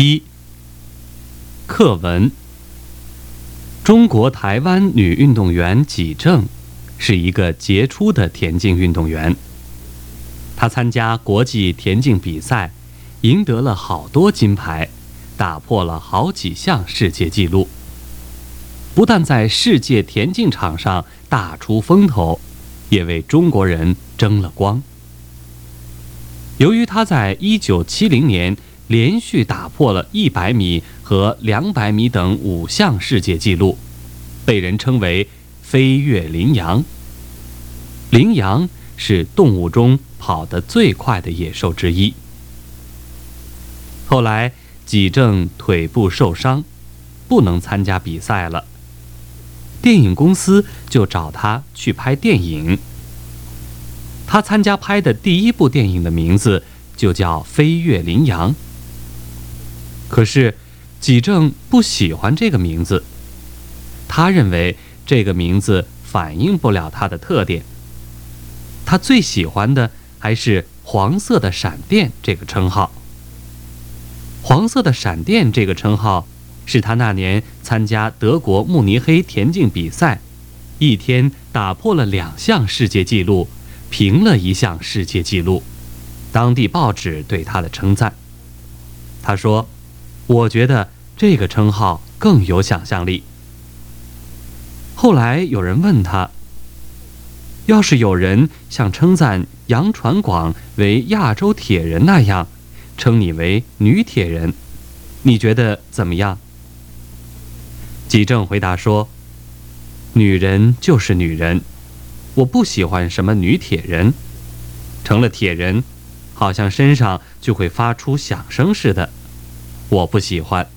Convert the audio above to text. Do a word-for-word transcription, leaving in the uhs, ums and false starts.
一、课文。中国台湾女运动员纪政是一个杰出的田径运动员。她参加国际田径比赛，赢得了好多金牌，打破了好几项世界纪录。不但在世界田径场上大出风头，也为中国人争了光。由于她在一九七零年连续打破了一百米和两百米等五项世界纪录，被人称为飞跃羚羊。羚羊是动物中跑得最快的野兽之一。后来纪政腿部受伤，不能参加比赛了，电影公司就找他去拍电影。他参加拍的第一部电影的名字就叫《飞跃羚羊》。可是纪政不喜欢这个名字，他认为这个名字反映不了他的特点。他最喜欢的还是黄色的闪电这个称号。黄色的闪电这个称号是他那年参加德国慕尼黑田径比赛，一天打破了两项世界纪录，平了一项世界纪录，当地报纸对他的称赞。他说：“我觉得这个称号更有想象力。”后来有人问他，要是有人像称赞杨传广为亚洲铁人那样称你为女铁人，你觉得怎么样？纪政回答说：“女人就是女人，我不喜欢什么女铁人，成了铁人，好像身上就会发出响声似的，我不喜欢。”